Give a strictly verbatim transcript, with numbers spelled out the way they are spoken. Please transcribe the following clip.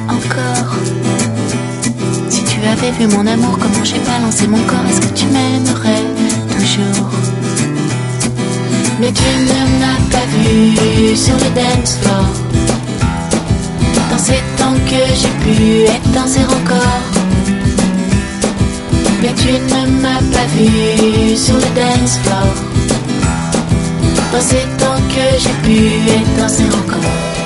encore. Si tu avais vu mon amour, comment j'ai balancé mon corps, est-ce que tu m'aimerais toujours? Mais tu ne m'as pas vu sur le dance floor, danser tant que j'ai pu et danser encore. Mais tu ne m'as pas vu sur le dance floor, danser tant que j'ai pu et danser encore.